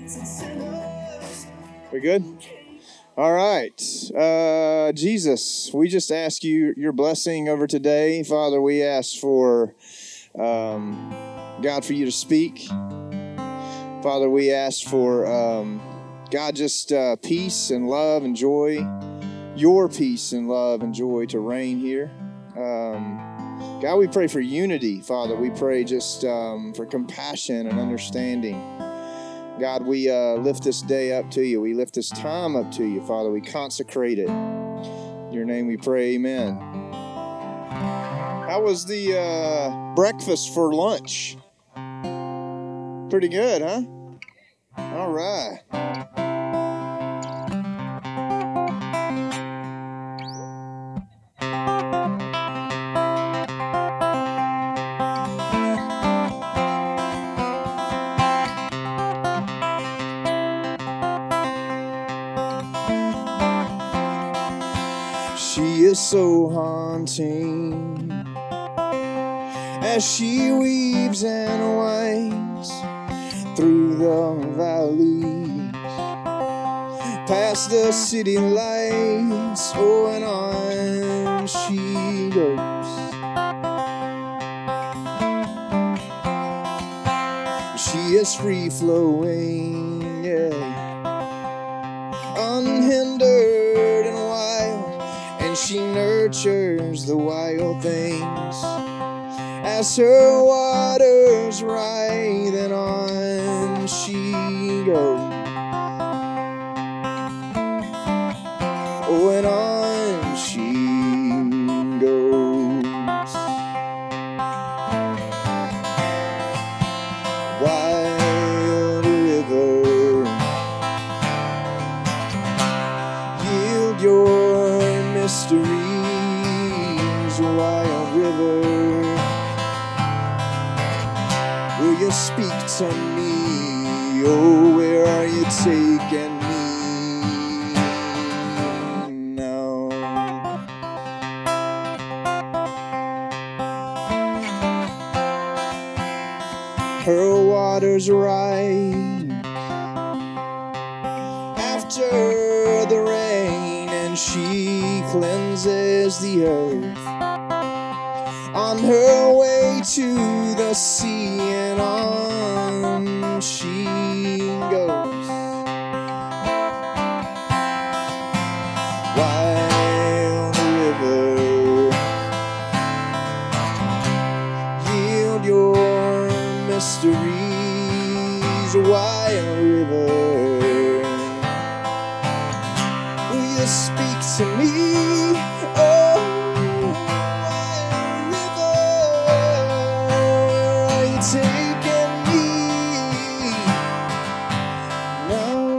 We good? All right. Jesus, we just ask you your blessing over today. Father, we ask for, God, for you to speak. Father, we ask for, God, just peace and love and joy, your peace and love and joy to reign here. God, we pray for unity, Father. We pray just for compassion and understanding. God, we lift this day up to you. We lift this time up to you, Father. We consecrate it. In your name we pray, amen. How was the breakfast for lunch? Pretty good, huh? All right. She is so haunting as she weaves and winds through the valleys, past the city lights, oh, and on she goes. She is free-flowing, yeah, unhindered and wild, and she nurtures the wild things as her waters rise, and on she goes. Oh, and on she goes. Wild river, yield your mysteries, wild river. Will you speak to me? Oh, where are you taking me now? Her waters rise after the rain, and she cleanses the earth on her way to the sea, and on she goes. Wild river, yield your mysteries, wild river. Will you speak to me? Oh, taking me now.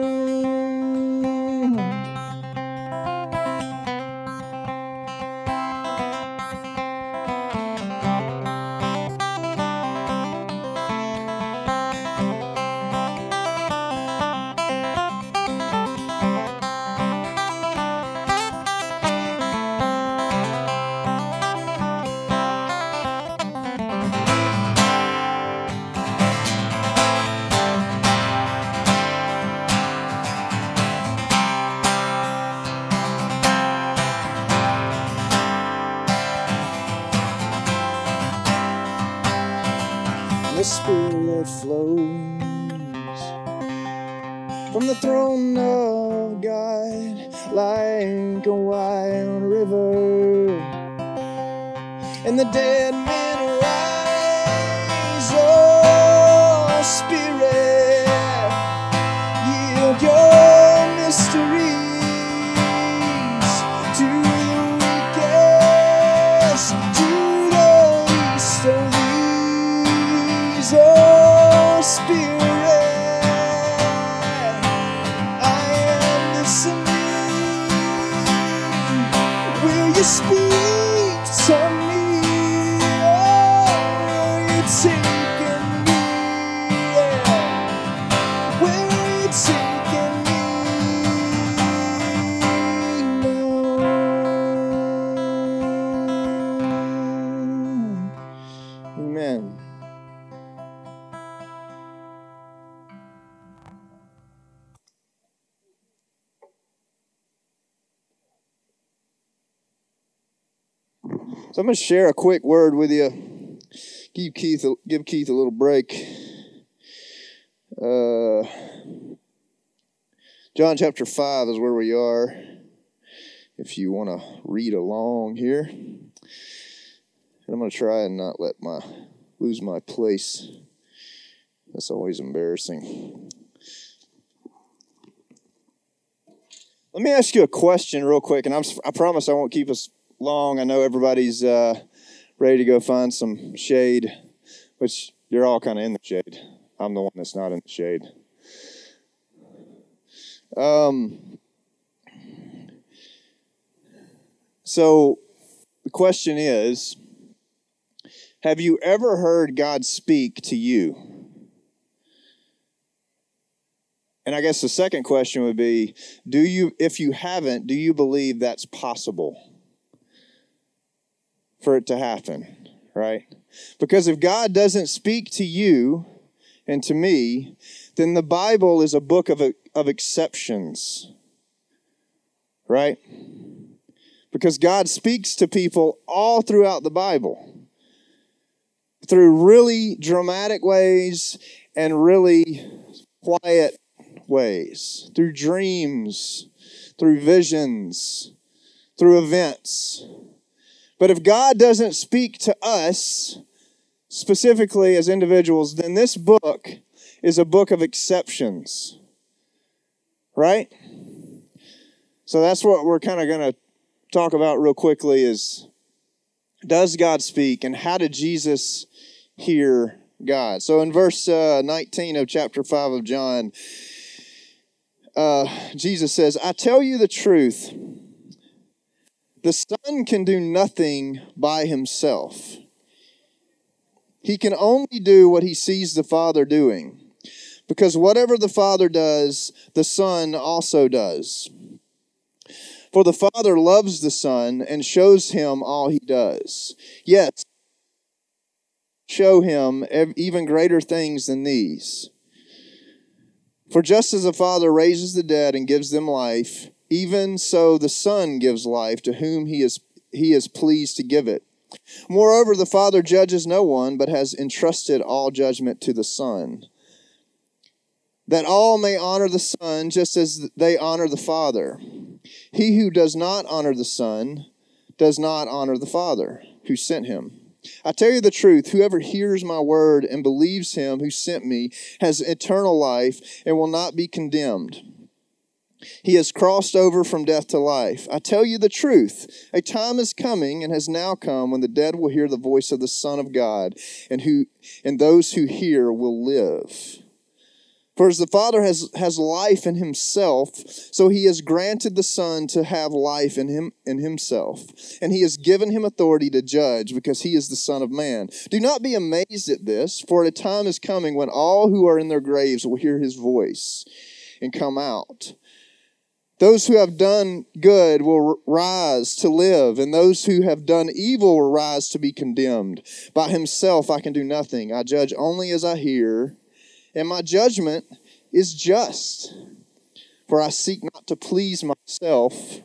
The Spirit flows from the throne of God like a wild river, and the dead men rise. Oh, Spirit, yield your mysteries to the weakest, to the least of these. Oh, Spirit, I am listening. Will you speak to me? Oh, will you take me? Yeah. Where are you taking me now? Amen. So I'm going to share a quick word with you. Give Keith a little break. John chapter 5 is where we are, if you want to read along here. And I'm going to try and not lose my place. That's always embarrassing. Let me ask you a question real quick, and I promise I won't keep us long. I know everybody's ready to go find some shade, which you're all kind of in the shade. I'm the one that's not in the shade. So the question is, have you ever heard God speak to you? And I guess the second question would be, if you haven't, do you believe that's possible for it to happen, right? Because if God doesn't speak to you and to me, then the Bible is a book of exceptions, right? Because God speaks to people all throughout the Bible through really dramatic ways and really quiet ways, through dreams, through visions, through events. But if God doesn't speak to us specifically as individuals, then this book is a book of exceptions, right? So that's what we're kind of going to talk about real quickly is, does God speak, and how did Jesus hear God? So in verse 19 of chapter 5 of John, Jesus says, I tell you the truth, the Son can do nothing by himself. He can only do what he sees the Father doing, because whatever the Father does, the Son also does. For the Father loves the Son and shows him all he does. Yes, show him even greater things than these. For just as the Father raises the dead and gives them life, even so the Son gives life to whom he is pleased to give it. Moreover, the Father judges no one, but has entrusted all judgment to the Son, that all may honor the Son just as they honor the Father. He who does not honor the Son does not honor the Father who sent him. I tell you the truth, whoever hears my word and believes him who sent me has eternal life and will not be condemned. He has crossed over from death to life. I tell you the truth, a time is coming and has now come when the dead will hear the voice of the Son of God, and those who hear will live. For as the Father has life in himself, so he has granted the Son to have life in himself. And he has given him authority to judge, because he is the Son of Man. Do not be amazed at this, for a time is coming when all who are in their graves will hear his voice and come out. Those who have done good will rise to live, and those who have done evil will rise to be condemned. By himself I can do nothing. I judge only as I hear, and my judgment is just. For I seek not to please myself,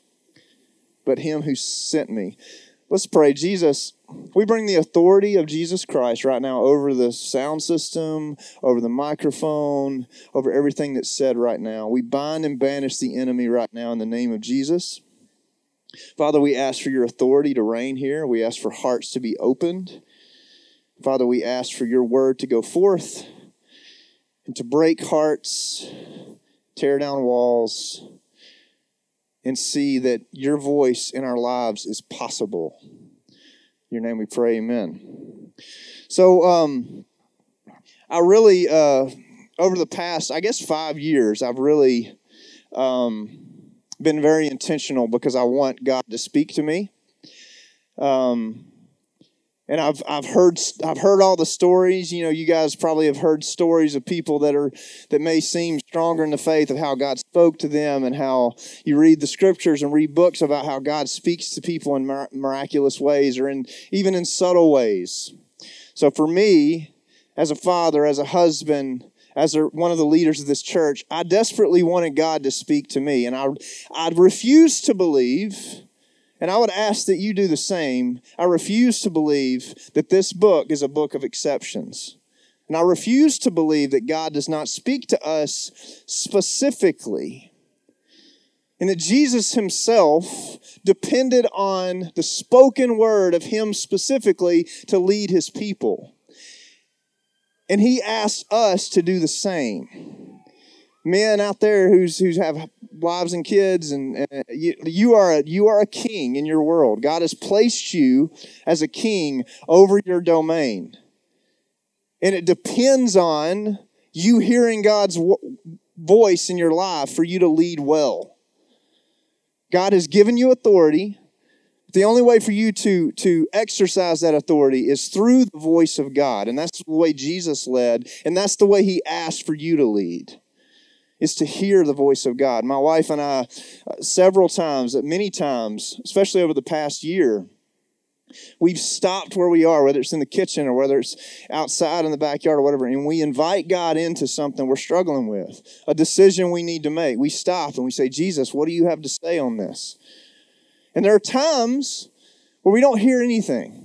but him who sent me. Let's pray. Jesus, we bring the authority of Jesus Christ right now over the sound system, over the microphone, over everything that's said right now. We bind and banish the enemy right now in the name of Jesus. Father, we ask for your authority to reign here. We ask for hearts to be opened. Father, we ask for your word to go forth and to break hearts, tear down walls, and see that your voice in our lives is possible. In your name we pray, amen. So, I really, over the past, 5 years, I've really been very intentional because I want God to speak to me. And I've heard all the stories. You know, you guys probably have heard stories of people that may seem stronger in the faith, of how God spoke to them, and how you read the scriptures and read books about how God speaks to people in miraculous ways, or even in subtle ways. So for me, as a father, as a husband, as one of the leaders of this church, I desperately wanted God to speak to me, and I refused to believe And I would ask that you do the same. I refuse to believe that this book is a book of exceptions. And I refuse to believe that God does not speak to us specifically. And that Jesus himself depended on the spoken word of him specifically to lead his people. And he asked us to do the same. Men out there who have wives and kids, and you are a king in your world. God has placed you as a king over your domain. And it depends on you hearing God's voice in your life for you to lead well. God has given you authority. The only way for you to exercise that authority is through the voice of God. And that's the way Jesus led. And that's the way he asked for you to lead, is to hear the voice of God. My wife and I, many times, especially over the past year, we've stopped where we are, whether it's in the kitchen or whether it's outside in the backyard or whatever, and we invite God into something we're struggling with, a decision we need to make. We stop and we say, Jesus, what do you have to say on this? And there are times where we don't hear anything.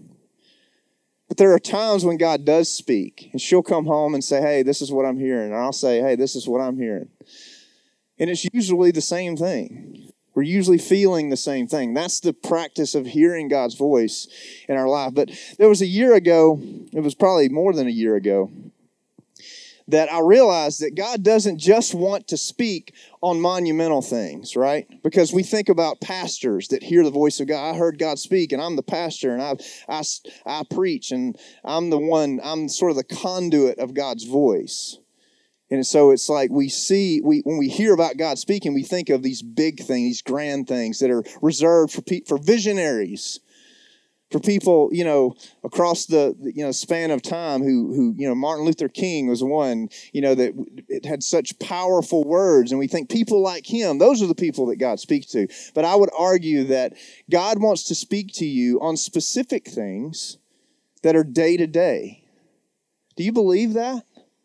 But there are times when God does speak. And she'll come home and say, hey, this is what I'm hearing. And I'll say, hey, this is what I'm hearing. And it's usually the same thing. We're usually feeling the same thing. That's the practice of hearing God's voice in our life. But there was a year ago, it was probably more than a year ago, that I realized that God doesn't just want to speak on monumental things, right? Because we think about pastors that hear the voice of God. I heard God speak, and I'm the pastor, and I preach, and I'm sort of the conduit of God's voice. And so it's like when we hear about God speaking, we think of these big things, these grand things that are reserved for visionaries, for people, across the span of time who Martin Luther King was one, that it had such powerful words. And we think people like him, those are the people that God speaks to. But I would argue that God wants to speak to you on specific things that are day to day. Do you believe that?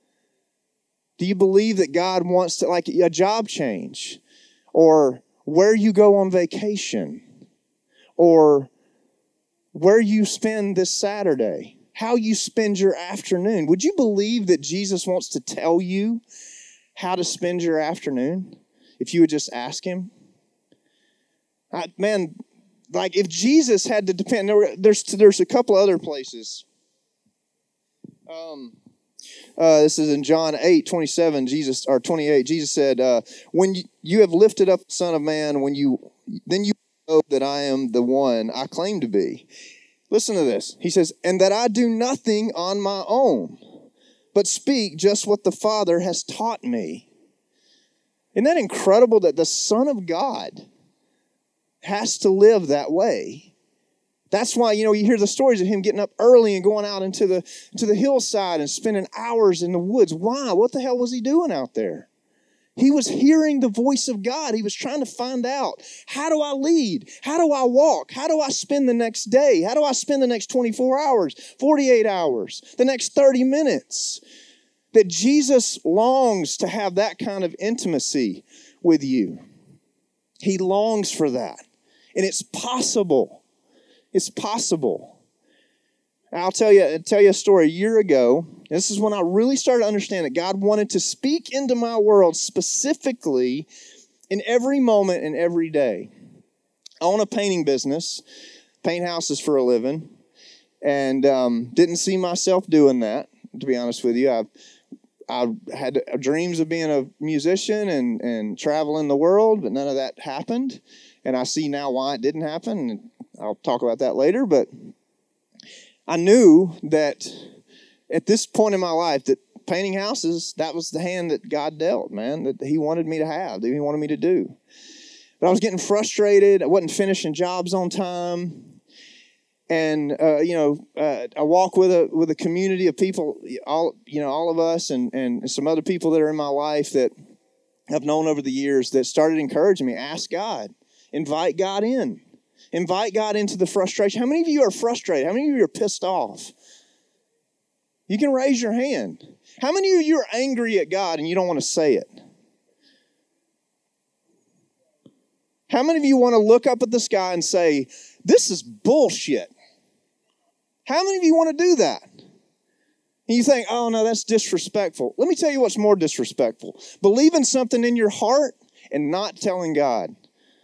Do you believe that God wants to, like a job change, or where you go on vacation, or where you spend this Saturday, how you spend your afternoon? Would you believe that Jesus wants to tell you how to spend your afternoon if you would just ask him? If Jesus had to depend, there's a couple other places. This is in John 8:27, 28. Jesus said, when you have lifted up the Son of Man, then you know that I am the one I claim to be. Listen to this. He says, and that I do nothing on my own, but speak just what the Father has taught me. Isn't that incredible that the Son of God has to live that way? That's why, you hear the stories of him getting up early and going out into the hillside and spending hours in the woods. Why? What the hell was he doing out there? He was hearing the voice of God. He was trying to find out, how do I lead? How do I walk? How do I spend the next day? How do I spend the next 24 hours, 48 hours, the next 30 minutes? That Jesus longs to have that kind of intimacy with you. He longs for that. And it's possible. It's possible. I'll tell you a story. A year ago, this is when I really started to understand that God wanted to speak into my world specifically in every moment and every day. I own a painting business, paint houses for a living, and didn't see myself doing that, to be honest with you. I had dreams of being a musician and traveling the world, but none of that happened. And I see now why it didn't happen, and I'll talk about that later. But I knew that at this point in my life that painting houses, that was the hand that God dealt, man, that he wanted me to have, that he wanted me to do. But I was getting frustrated. I wasn't finishing jobs on time. And, I walk with a community of people, all of us and some other people that are in my life that I've known over the years that started encouraging me. Ask God. Invite God in. Invite God into the frustration. How many of you are frustrated? How many of you are pissed off? You can raise your hand. How many of you are angry at God and you don't want to say it? How many of you want to look up at the sky and say, this is bullshit? How many of you want to do that? And you think, oh no, that's disrespectful. Let me tell you what's more disrespectful. Believing something in your heart and not telling God.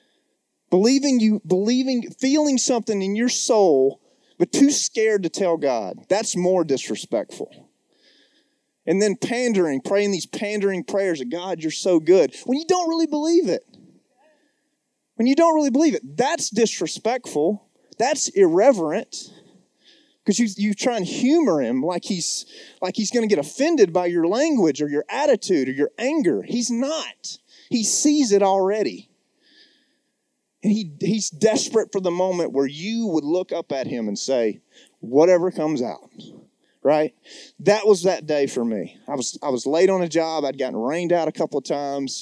Feeling something in your soul, but too scared to tell God. That's more disrespectful. And then praying these pandering prayers of God, you're so good, when you don't really believe it. When you don't really believe it, that's disrespectful. That's irreverent. Because you try and humor him like he's going to get offended by your language or your attitude or your anger. He's not. He sees it already. And he's desperate for the moment where you would look up at him and say, whatever comes out. Right? That was that day for me. I was late on a job. I'd gotten rained out a couple of times.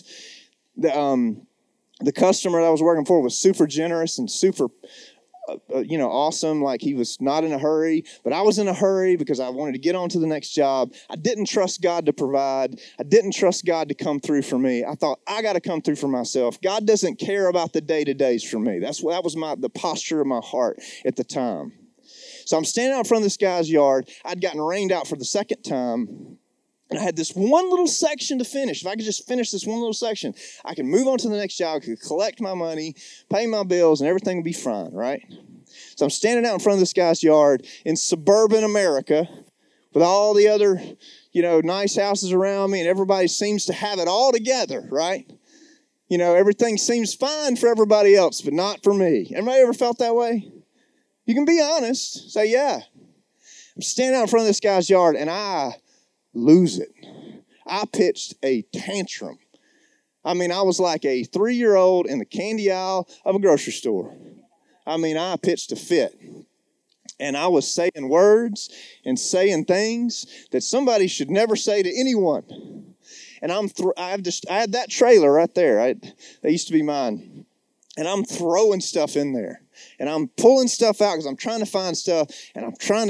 The customer that I was working for was super generous and super awesome. Like, he was not in a hurry, but I was in a hurry because I wanted to get on to the next job. I didn't trust God to provide. I didn't trust God to come through for me. I thought, I got to come through for myself. God doesn't care about the day-to-days for me. That was the posture of my heart at the time. So I'm standing out in front of this guy's yard. I'd gotten rained out for the second time. And I had this one little section to finish. If I could just finish this one little section, I could move on to the next job, I could collect my money, pay my bills, and everything would be fine, right? So I'm standing out in front of this guy's yard in suburban America with all the other, nice houses around me, and everybody seems to have it all together, right? Everything seems fine for everybody else, but not for me. Anybody ever felt that way? You can be honest. Say, yeah. I'm standing out in front of this guy's yard, and I lose it. I pitched a tantrum. I was like a 3-year-old in the candy aisle of a grocery store. I pitched a fit. And I was saying words and saying things that somebody should never say to anyone. And I had that trailer right there. That used to be mine. And I'm throwing stuff in there. And I'm pulling stuff out because I'm trying to find stuff. And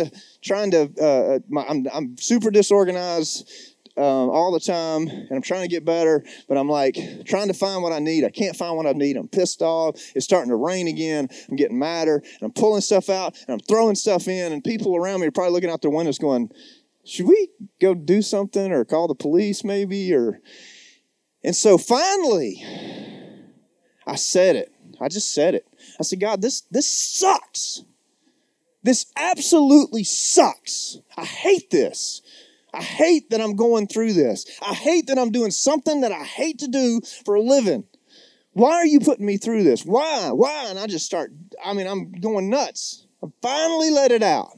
I'm super disorganized all the time. And I'm trying to get better. But I'm like trying to find what I need. I can't find what I need. I'm pissed off. It's starting to rain again. I'm getting madder. And I'm pulling stuff out. And I'm throwing stuff in. And people around me are probably looking out their windows going, should we go do something or call the police maybe? And so finally, I said it. I just said it. I said, God, this sucks. This absolutely sucks. I hate this. I hate that I'm going through this. I hate that I'm doing something that I hate to do for a living. Why are you putting me through this? Why? And I just I'm going nuts. I finally let it out.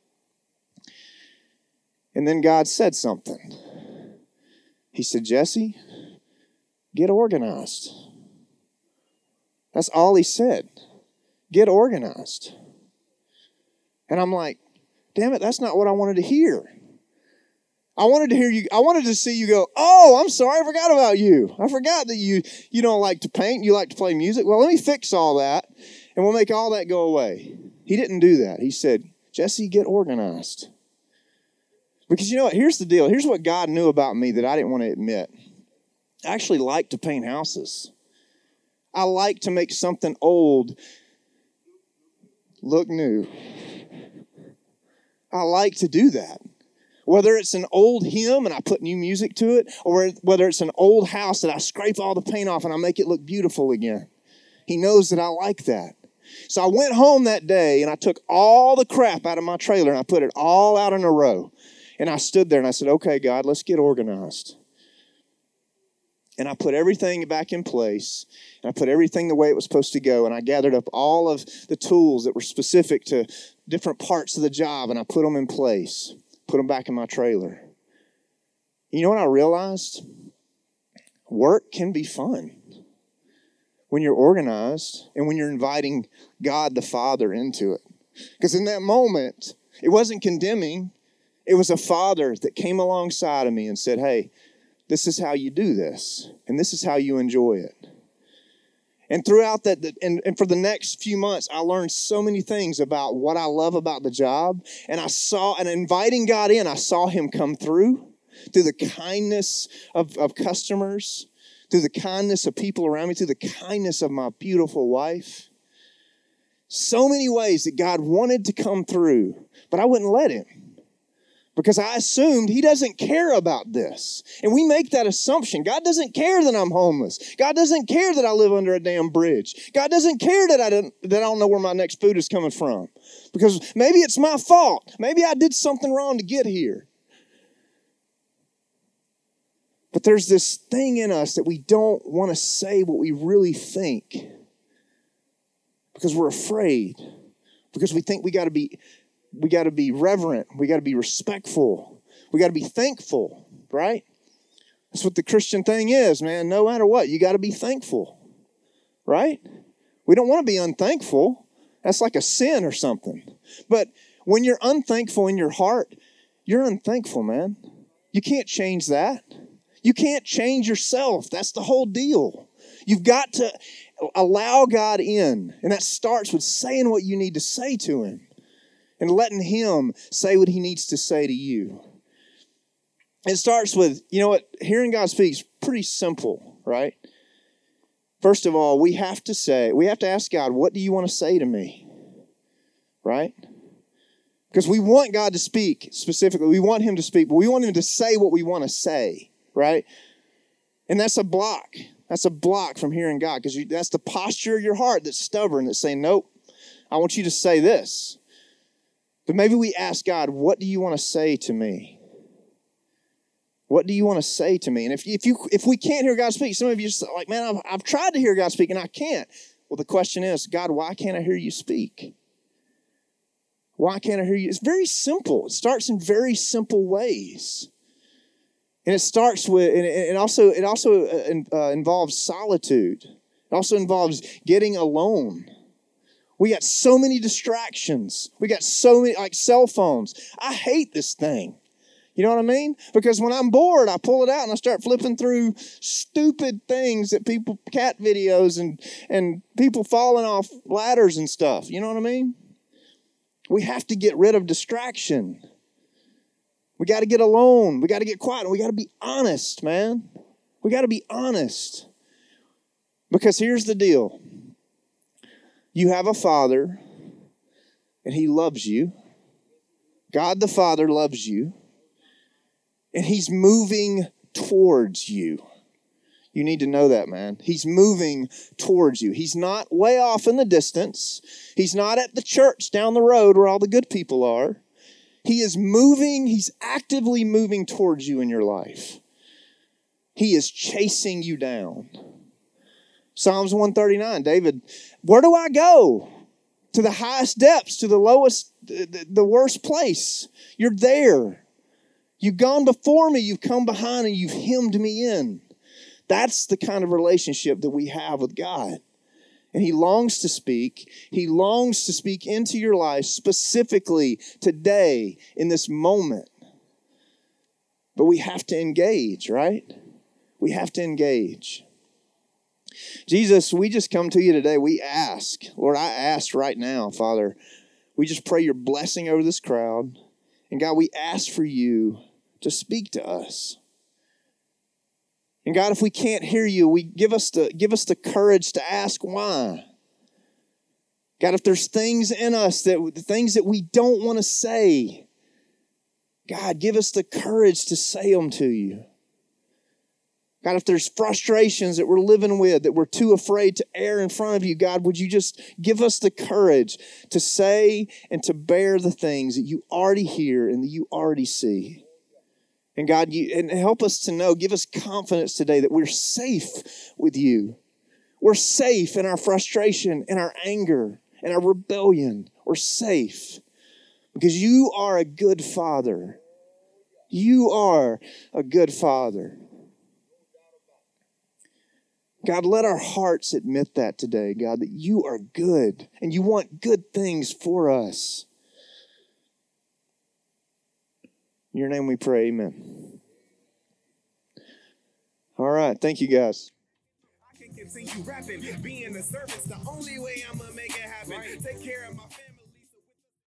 And then God said something. He said, Jesse, get organized. That's all he said. Get organized. And I'm like, damn it, that's not what I wanted to hear. I wanted to see you go, oh, I'm sorry, I forgot about you. I forgot that you don't like to paint, you like to play music. Well, let me fix all that, and we'll make all that go away. He didn't do that. He said, Jesse, get organized. Because you know what? Here's the deal. Here's what God knew about me that I didn't want to admit. I actually like to paint houses. I like to make something old look new. I like to do that. Whether it's an old hymn and I put new music to it, or whether it's an old house that I scrape all the paint off and I make it look beautiful again. He knows that I like that. So I went home that day and I took all the crap out of my trailer and I put it all out in a row. And I stood there and I said, okay, God, let's get organized. And I put everything back in place. And I put everything the way it was supposed to go. And I gathered up all of the tools that were specific to different parts of the job. And I put them in place. Put them back in my trailer. You know what I realized? Work can be fun when you're organized and when you're inviting God the Father into it. Because in that moment, it wasn't condemning. It was a father that came alongside of me and said, hey, this is how you do this, and this is how you enjoy it. And throughout that, and for the next few months, I learned so many things about what I love about the job. And and inviting God in, I saw him come through the kindness of customers, through the kindness of people around me, through the kindness of my beautiful wife. So many ways that God wanted to come through, but I wouldn't let him because I assumed he doesn't care about this. And we make that assumption. God doesn't care that I'm homeless. God doesn't care that I live under a damn bridge. God doesn't care that I don't know where my next food is coming from because maybe it's my fault. Maybe I did something wrong to get here. But there's this thing in us that we don't want to say what we really think because we're afraid, because we think we got to be reverent, we got to be respectful, we got to be thankful, right? That's what the Christian thing is, man. No matter what, you got to be thankful, right? We don't want to be unthankful. That's like a sin or something. But when you're unthankful in your heart, you're unthankful, man. You can't change that. You can't change yourself. That's the whole deal. You've got to allow God in. And that starts with saying what you need to say to him and letting him say what he needs to say to you. It starts with, you know what, hearing God speak is pretty simple, right? First of all, we have to ask God, what do you want to say to me? Right? Because we want God to speak specifically. We want him to speak, but we want him to say what we want to say. Right? And that's a block. That's a block from hearing God because that's the posture of your heart that's stubborn, that's saying, nope, I want you to say this. But maybe we ask God, what do you want to say to me? What do you want to say to me? And if we can't hear God speak, some of you are like, man, I've tried to hear God speak and I can't. Well, the question is, God, why can't I hear you speak? Why can't I hear you? It's very simple. It starts in very simple ways. And it starts with, and it also involves solitude. It also involves getting alone. We got so many distractions. We got so many, like cell phones. I hate this thing. You know what I mean? Because when I'm bored, I pull it out and I start flipping through stupid things that cat videos and people falling off ladders and stuff. You know what I mean? We have to get rid of distraction. We got to get alone. We got to get quiet. And we got to be honest, man. We got to be honest. Because here's the deal. You have a Father, and he loves you. God the Father loves you. And he's moving towards you. You need to know that, man. He's moving towards you. He's not way off in the distance. He's not at the church down the road where all the good people are. He is moving, he's actively moving towards you in your life. He is chasing you down. Psalms 139, David, where do I go? To the highest depths, to the lowest, the worst place. You're there. You've gone before me, you've come behind, and you've hemmed me in. That's the kind of relationship that we have with God. And he longs to speak. He longs to speak into your life specifically today in this moment. But we have to engage, right? We have to engage. Jesus, we just come to you today. We ask, Lord, I ask right now, Father, we just pray your blessing over this crowd. And God, we ask for you to speak to us. And God, if we can't hear you, give us the courage to ask why. God, if there's things in us, things that we don't want to say, God, give us the courage to say them to you. God, if there's frustrations that we're living with, that we're too afraid to air in front of you, God, would you just give us the courage to say and to bear the things that you already hear and that you already see. And God, and help us to know, give us confidence today that we're safe with you. We're safe in our frustration, in our anger, in our rebellion. We're safe because you are a good Father. You are a good Father. God, let our hearts admit that today, God, that you are good and you want good things for us. In your name we pray, amen. All right, thank you guys. I can continue rapping, being the service, the only way I'm gonna make it happen. Take care of my family.